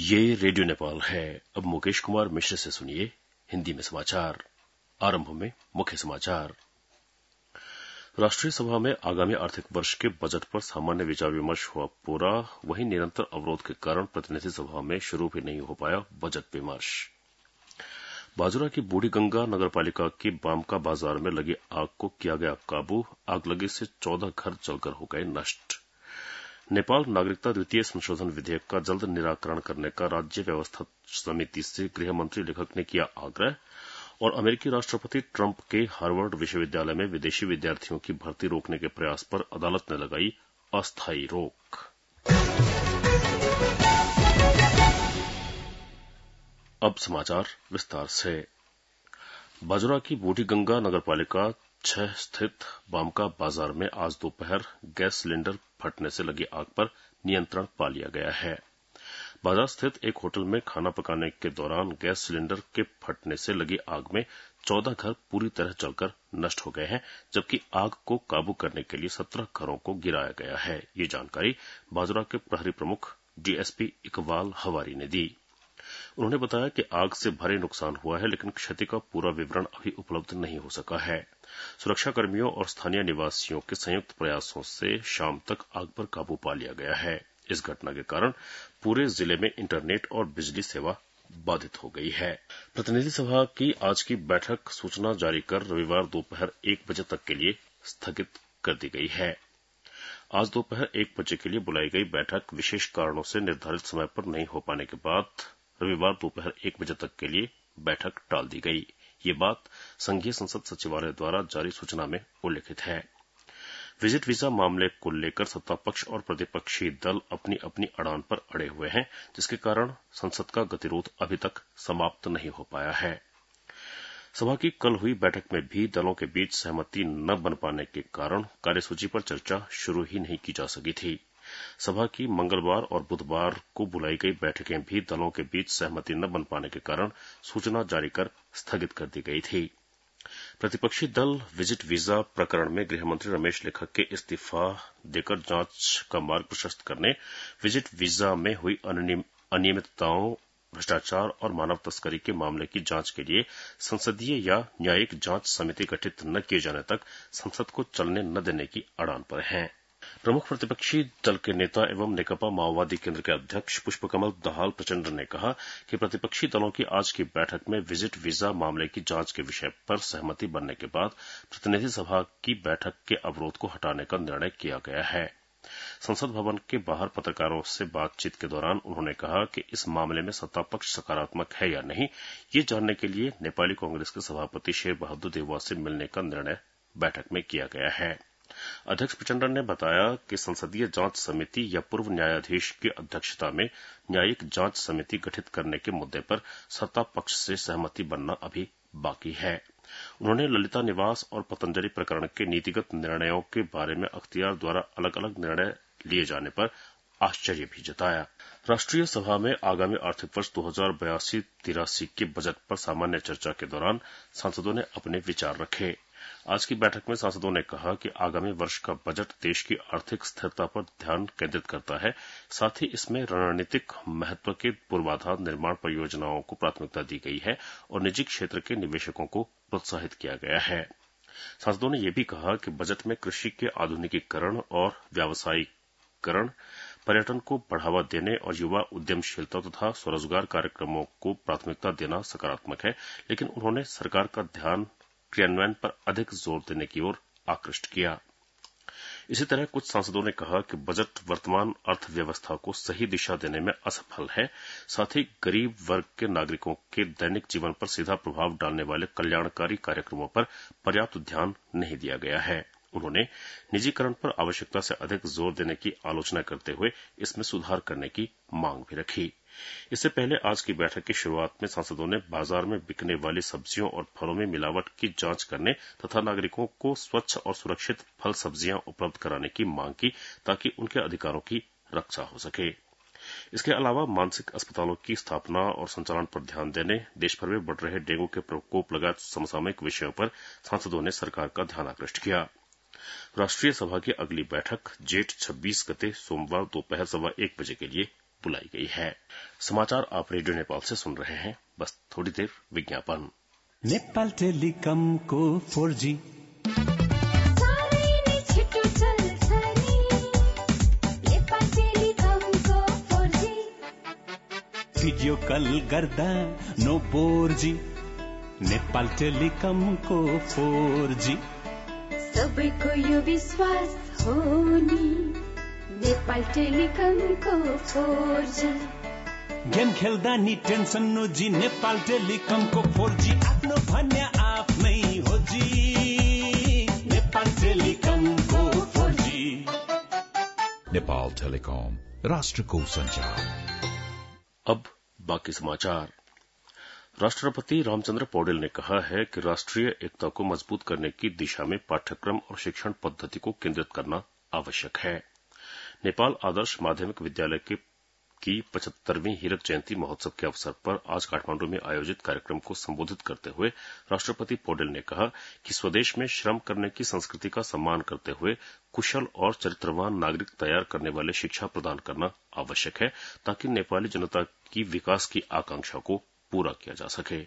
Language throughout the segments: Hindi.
ये रेडियो नेपाल है। अब मुकेश कुमार मिश्र से सुनिए हिंदी में समाचार। आरंभ में मुख्य समाचार। राष्ट्रीय सभा में आगामी आर्थिक वर्ष के बजट पर सामान्य विचार विमर्श हुआ पूरा। वहीं निरंतर अवरोध के कारण प्रतिनिधि सभा में शुरू भी नहीं हो पाया बजट विमर्श। बाजुरा की बूढ़ी गंगा नगरपालिका की बामका बाजार में लगी आग को किया गया काबू। आग लगी से 14 घर जलकर हो गए नष्ट। नेपाल नागरिकता द्वितीय संशोधन विधेयक का जल्द निराकरण करने का राज्य व्यवस्था समिति से गृह मंत्री लेखक ने किया आग्रह। और अमेरिकी राष्ट्रपति ट्रंप के हार्वर्ड विश्वविद्यालय में विदेशी विद्यार्थियों की भर्ती रोकने के प्रयास पर अदालत ने लगाई अस्थायी रोक। अब समाचार विस्तार से। बाजुरा की बूढ़ी गंगा नगरपालिका 6 स्थित बामका बाजार में आज दोपहर गैस सिलेंडर फटने से लगी आग पर नियंत्रण पा लिया गया है। बाजार स्थित एक होटल में खाना पकाने के दौरान गैस सिलेंडर के फटने से लगी आग में 14 घर पूरी तरह जलकर नष्ट हो गए हैं, जबकि आग को काबू करने के लिए 17 घरों को गिराया गया है। ये जानकारी बाजुरा के प्रहरी प्रमुख डीएसपी इकबाल हवारी ने दी। उन्होंने बताया कि आग से भारी नुकसान हुआ है, लेकिन क्षति का पूरा विवरण अभी उपलब्ध नहीं हो सका है। सुरक्षाकर्मियों और स्थानीय निवासियों के संयुक्त प्रयासों से शाम तक आग पर काबू पा लिया गया है। इस घटना के कारण पूरे जिले में इंटरनेट और बिजली सेवा बाधित हो गई है। प्रतिनिधि सभा की आज की बैठक सूचना जारी कर रविवार दोपहर 1 बजे तक के लिए स्थगित कर दी गई है। आज दोपहर 1 बजे के लिए बुलाई गई बैठक विशेष कारणों से निर्धारित समय पर नहीं हो पाने के बाद रविवार दोपहर 1 बजे तक के लिए बैठक टाल दी गई। ये बात संघीय संसद सचिवालय द्वारा जारी सूचना में उल्लिखित है। विजिट वीजा मामले को लेकर सत्तापक्ष और प्रतिपक्षी दल अपनी अपनी अड़ान पर अड़े हुए हैं, जिसके कारण संसद का गतिरोध अभी तक समाप्त नहीं हो पाया है। सभा की कल हुई बैठक में भी दलों के बीच सहमति न बन पाने के कारण कार्यसूची पर चर्चा शुरू ही नहीं की जा सकी थी। सभा की मंगलवार और बुधवार को बुलाई गई बैठकें भी दलों के बीच सहमति न बन पाने के कारण सूचना जारी कर स्थगित कर दी गई थी। प्रतिपक्षी दल विजिट वीजा प्रकरण में गृहमंत्री रमेश लेखक के इस्तीफा देकर जांच का मार्ग प्रशस्त करने, विजिट वीजा में हुई अनियमितताओं, भ्रष्टाचार और मानव तस्करी के मामले की जांच के लिए संसदीय या न्यायिक जांच समिति गठित न किए जाने तक संसद को चलने न देने की अड़ान पर हैं। प्रमुख प्रतिपक्षी दल के नेता एवं नेकपा माओवादी केंद्र के अध्यक्ष पुष्पकमल दाहाल प्रचंड ने कहा कि प्रतिपक्षी दलों की आज की बैठक में विजिट वीजा मामले की जांच के विषय पर सहमति बनने के बाद प्रतिनिधि सभा की बैठक के अवरोध को हटाने का निर्णय किया गया है। संसद भवन के बाहर पत्रकारों से बातचीत के दौरान उन्होंने कहा कि इस मामले में सत्तापक्ष सकारात्मक है या नहीं, ये जानने के लिए नेपाली कांग्रेस के सभापति शेर बहादुर देउवा से मिलने का निर्णय बैठक में किया गया है। अध्यक्ष प्रचंड ने बताया कि संसदीय जांच समिति या पूर्व न्यायाधीश की अध्यक्षता में न्यायिक जांच समिति गठित करने के मुद्दे पर सत्ता पक्ष से सहमति बनना अभी बाकी है। उन्होंने ललिता निवास और पतंजलि प्रकरण के नीतिगत निर्णयों के बारे में अख्तियार द्वारा अलग अलग निर्णय लिए जाने पर आश्चर्य भी जताया। राष्ट्रीय सभा में आगामी आर्थिक वर्ष 2082-83 के बजट पर सामान्य चर्चा के दौरान सांसदों ने अपने विचार रखे। आज की बैठक में सांसदों ने कहा कि आगामी वर्ष का बजट देश की आर्थिक स्थिरता पर ध्यान केंद्रित करता है, साथ ही इसमें रणनीतिक महत्व के पूर्वाधार निर्माण परियोजनाओं को प्राथमिकता दी गई है और निजी क्षेत्र के निवेशकों को प्रोत्साहित किया गया है। सांसदों ने यह भी कहा कि बजट में कृषि के आधुनिकीकरण और व्यावसायीकरण, पर्यटन को बढ़ावा देने और युवा उद्यमशीलता तथा स्वरोजगार कार्यक्रमों को प्राथमिकता देना सकारात्मक है, लेकिन उन्होंने सरकार का ध्यान क्रियान्वयन पर अधिक जोर देने की ओर आकृष्ट किया। इसी तरह कुछ सांसदों ने कहा कि बजट वर्तमान अर्थव्यवस्था को सही दिशा देने में असफल है, साथ ही गरीब वर्ग के नागरिकों के दैनिक जीवन पर सीधा प्रभाव डालने वाले कल्याणकारी कार्यक्रमों पर पर्याप्त ध्यान नहीं दिया गया है। उन्होंने निजीकरण पर आवश्यकता से अधिक जोर देने की आलोचना करते हुए इसमें सुधार करने की मांग भी रखी। इससे पहले आज की बैठक की शुरुआत में सांसदों ने बाजार में बिकने वाली सब्जियों और फलों में मिलावट की जांच करने तथा नागरिकों को स्वच्छ और सुरक्षित फल सब्जियां उपलब्ध कराने की मांग की, ताकि उनके अधिकारों की रक्षा हो सके। इसके अलावा मानसिक अस्पतालों की स्थापना और संचालन पर ध्यान देने, देश भर में बढ़ रहे डेंगू के प्रकोप लगातार समसामयिक विषयों पर सांसदों ने सरकार का ध्यान आकृष्ट किया। राष्ट्रीय सभा की अगली बैठक जेठ 26 गते सोमवार दोपहर 1:15 बजे के लिए बुलाई गई है। समाचार आप रेडियो नेपाल से सुन रहे हैं। बस थोड़ी देर विज्ञापन। नेपाल टेलिकमको 4G भिडियो कल गर्दा नो बोर्जी। नेपाल टेलिकमको 4G सबैको यो विश्वास हो नि। नेपाल टेलिकमको 4G गेम खेल्दा नि टेन्सन नो जी। नेपाल टेलिकमको 4G आफ्नो भन्या आफ्नै हो जी। नेपाल टेलिकमको 4G। नेपाल टेलिकम राष्ट्रको संचार। अब बाकी समाचार। राष्ट्रपति रामचंद्र पौडेल ने कहा है कि राष्ट्रीय एकता को मजबूत करने की दिशा में पाठ्यक्रम और शिक्षण पद्धति को केंद्रित करना आवश्यक है। नेपाल आदर्श माध्यमिक विद्यालय की 75वीं हीरक जयंती महोत्सव के अवसर पर आज काठमांडू में आयोजित कार्यक्रम को संबोधित करते हुए राष्ट्रपति पौडेल ने कहा कि स्वदेश में श्रम करने की संस्कृति का सम्मान करते हुए कुशल और चरित्रवान नागरिक तैयार करने वाले शिक्षा प्रदान करना आवश्यक है, ताकि नेपाली जनता की विकास की आकांक्षा को पूरा किया जा सके।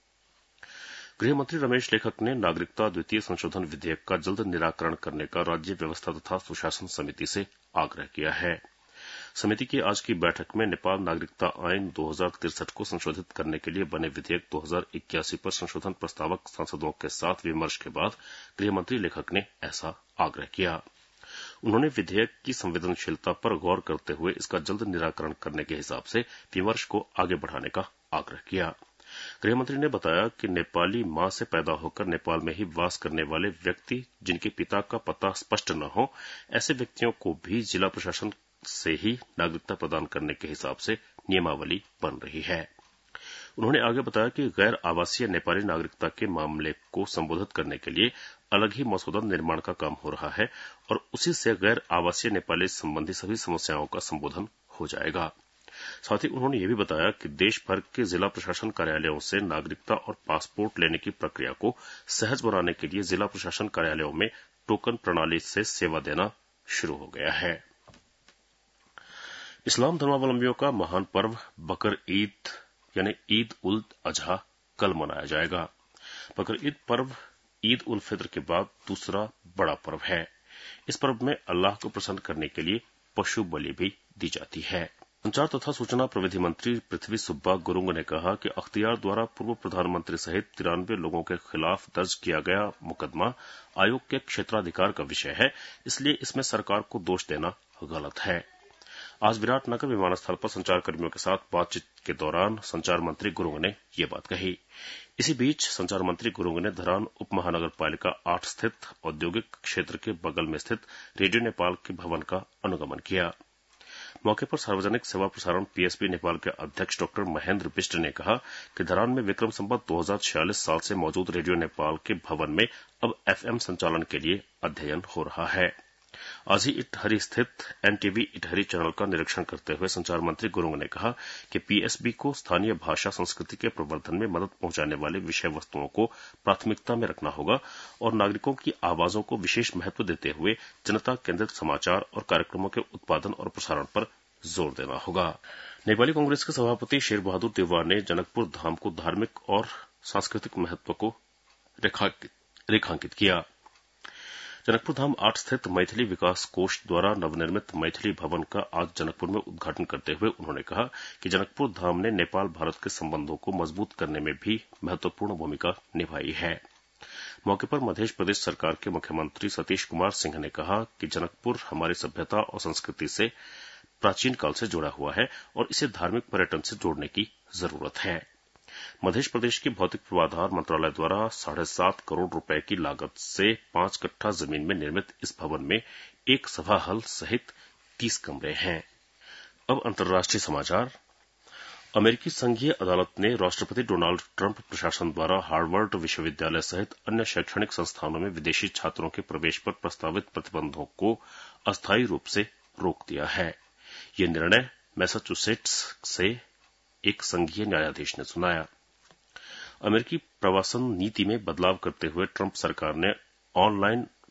गृह मंत्री रमेश लेखक ने नागरिकता द्वितीय संशोधन विधेयक का जल्द निराकरण करने का राज्य व्यवस्था तथा सुशासन समिति से आग्रह किया है। समिति की आज की बैठक में नेपाल नागरिकता आईन 2063 को संशोधित करने के लिए बने विधेयक 2081 पर संशोधन प्रस्तावक सांसदों के साथ विमर्श के बाद गृह मंत्री लेखक ने ऐसा आग्रह किया। उन्होंने विधेयक की संवेदनशीलता पर गौर करते हुए इसका जल्द निराकरण करने के हिसाब से विमर्श को आगे बढ़ाने का आग्रह किया। गृहमंत्री ने बताया कि नेपाली मां से पैदा होकर नेपाल में ही वास करने वाले व्यक्ति जिनके पिता का पता स्पष्ट न हो, ऐसे व्यक्तियों को भी जिला प्रशासन से ही नागरिकता प्रदान करने के हिसाब से नियमावली बन रही है। उन्होंने आगे बताया कि गैर आवासीय नेपाली नागरिकता के मामले को संबोधित करने के लिए अलग ही मसौदा निर्माण का काम हो रहा है और उसी से गैर आवासीय नेपाली संबंधी सभी समस्याओं का संबोधन हो जाएगा। साथ ही उन्होंने यह भी बताया कि देश भर के जिला प्रशासन कार्यालयों से नागरिकता और पासपोर्ट लेने की प्रक्रिया को सहज बनाने के लिए जिला प्रशासन कार्यालयों में टोकन प्रणाली से सेवा देना शुरू हो गया है। इस्लाम धर्मावलंबियों का महान पर्व बकर ईद यानी ईद उल अजहा कल मनाया जाएगा। बकर ईद पर्व ईद उल फित्र के बाद दूसरा बड़ा पर्व है। इस पर्व में अल्लाह को प्रसन्न करने के लिए पशु बलि भी दी जाती है। संचार तथा सूचना प्रविधि मंत्री पृथ्वी सुब्बा गुरुंग ने कहा कि अख्तियार द्वारा पूर्व प्रधानमंत्री सहित 93 लोगों के खिलाफ दर्ज किया गया मुकदमा आयोग के क्षेत्राधिकार का विषय है, इसलिए इसमें सरकार को दोष देना गलत है। आज विराटनगर विमानस्थल पर संचारकर्मियों के साथ बातचीत के दौरान संचार मंत्री गुरुंग ने ये बात कही। इसी बीच संचार मंत्री गुरुंग ने धरान उप महानगर पालिका 8 स्थित औद्योगिक क्षेत्र के बगल में स्थित रेडियो नेपाल के भवन का अनुगमन किया। मौके पर सार्वजनिक सेवा प्रसारण पीएसपी नेपाल के अध्यक्ष डॉक्टर महेंद्र बिष्ट ने कहा कि धरान में विक्रम संवत 2046 साल से मौजूद रेडियो नेपाल के भवन में अब एफएम संचालन के लिए अध्ययन हो रहा है। आज ही इटहरी स्थित एनटीवी इटहरी चैनल का निरीक्षण करते हुए संचार मंत्री गुरुंग ने कहा कि पीएसबी को स्थानीय भाषा संस्कृति के प्रवर्धन में मदद पहुंचाने वाले विषय वस्तुओं को प्राथमिकता में रखना होगा और नागरिकों की आवाजों को विशेष महत्व देते हुए जनता केंद्रित समाचार और कार्यक्रमों के उत्पादन और प्रसारण पर जोर देना होगा। नेपाली कांग्रेस के सभापति शेर बहादुर देउवा ने जनकपुर धाम को धार्मिक और सांस्कृतिक महत्व को रेखांकित किया। जनकपुर धाम 8 स्थित मैथिली विकास कोष द्वारा नवनिर्मित मैथिली भवन का आज जनकपुर में उद्घाटन करते हुए उन्होंने कहा कि जनकपुर धाम ने नेपाल भारत के संबंधों को मजबूत करने में भी महत्वपूर्ण भूमिका निभाई है। मौके पर मध्य प्रदेश सरकार के मुख्यमंत्री सतीश कुमार सिंह ने कहा कि जनकपुर हमारी सभ्यता और संस्कृति से प्राचीन काल से जुड़ा हुआ है और इसे धार्मिक पर्यटन से जोड़ने की जरूरत है। मध्य प्रदेश के भौतिक पूर्वाधार मंत्रालय द्वारा 7.5 करोड़ रुपए की लागत से 5 कट्ठा जमीन में निर्मित इस भवन में एक सभा हॉल सहित 30 कमरे हैं। अब अंतर्राष्ट्रीय समाचार। अमेरिकी संघीय अदालत ने राष्ट्रपति डोनाल्ड ट्रंप प्रशासन द्वारा हार्वर्ड विश्वविद्यालय सहित अन्य शैक्षणिक संस्थानों में विदेशी छात्रों के प्रवेश पर प्रस्तावित प्रतिबंधों को अस्थायी रूप से रोक दिया है। यह निर्णय मैसाचुसेट्स से एक संघीय न्यायाधीश ने सुनाया। अमेरिकी प्रवासन नीति में बदलाव करते हुए ट्रंप सरकार ने ऑनलाइन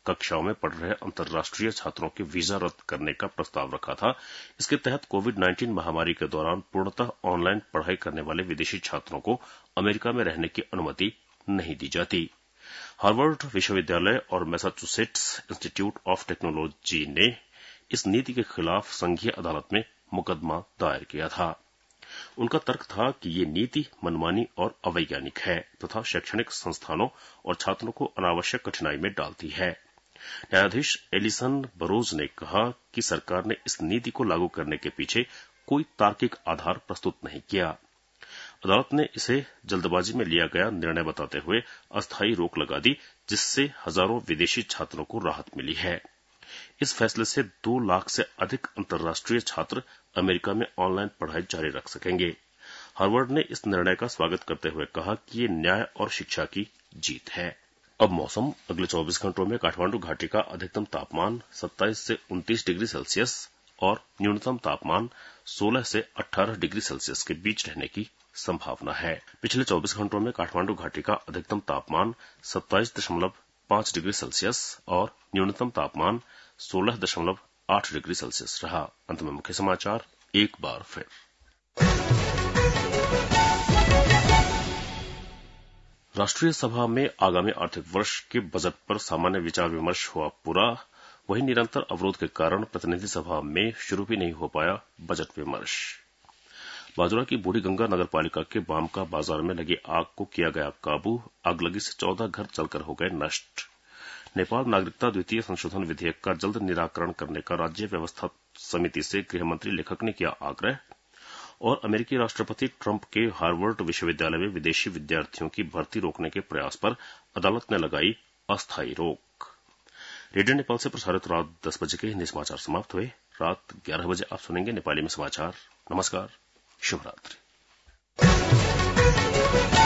कक्षाओं में पढ़ रहे अंतर्राष्ट्रीय छात्रों के वीजा रद्द करने का प्रस्ताव रखा था। इसके तहत कोविड-19 महामारी के दौरान पूर्णतः ऑनलाइन पढ़ाई करने वाले विदेशी छात्रों को अमेरिका में रहने की अनुमति नहीं दी जाती। हार्वर्ड विश्वविद्यालय और मैसाचुसेट्स इंस्टीट्यूट ऑफ टेक्नोलॉजी ने इस नीति के खिलाफ संघीय अदालत में मुकदमा दायर किया था। उनका तर्क था कि ये नीति मनमानी और अवैज्ञानिक है तथा शैक्षणिक संस्थानों और छात्रों को अनावश्यक कठिनाई में डालती है। न्यायाधीश एलिसन बरोज ने कहा कि सरकार ने इस नीति को लागू करने के पीछे कोई तार्किक आधार प्रस्तुत नहीं किया। अदालत ने इसे जल्दबाजी में लिया गया निर्णय बताते हुए अस्थायी रोक लगा दी, जिससे हजारों विदेशी छात्रों को राहत मिली है। इस फैसले से 2 लाख से अधिक अंतर्राष्ट्रीय छात्र अमेरिका में ऑनलाइन पढ़ाई जारी रख सकेंगे। हार्वर्ड ने इस निर्णय का स्वागत करते हुए कहा कि ये न्याय और शिक्षा की जीत है। अब मौसम। अगले 24 घंटों में काठमांडू घाटी का अधिकतम तापमान 27 से 29 डिग्री सेल्सियस और न्यूनतम तापमान 16 से 18 डिग्री सेल्सियस के बीच रहने की संभावना है। पिछले 24 घंटों में काठमांडू घाटी का अधिकतम तापमान 27.5 डिग्री सेल्सियस और न्यूनतम तापमान 16.8 डिग्री सेल्सियस रहा। अंत में मुख्य समाचार एक बार फिर। राष्ट्रीय सभा में आगामी आर्थिक वर्ष के बजट पर सामान्य विचार विमर्श हुआ पूरा। वहीं निरंतर अवरोध के कारण प्रतिनिधि सभा में शुरू भी नहीं हो पाया बजट विमर्श। बाजुरा की बूढ़ी गंगा नगर पालिका के बामका बाजार में लगी आग को किया गया काबू। आगलगी से 14 घर जलकर हो गए नष्ट। नेपाल नागरिकता द्वितीय संशोधन विधेयक का जल्द निराकरण करने का राज्य व्यवस्था समिति से गृहमंत्री लेखक ने किया आग्रह। और अमेरिकी राष्ट्रपति ट्रंप के हार्वर्ड विश्वविद्यालय में विदेशी विद्यार्थियों की भर्ती रोकने के प्रयास पर अदालत ने लगाई अस्थायी रोक। रेडियो नेपाल से प्रसारित रात 10 बजे के हिंदी समाचार समाप्त हुए। रात 11 बजे आप सुनेंगे नेपाली में समाचार। नमस्कार, शुभ रात्रि।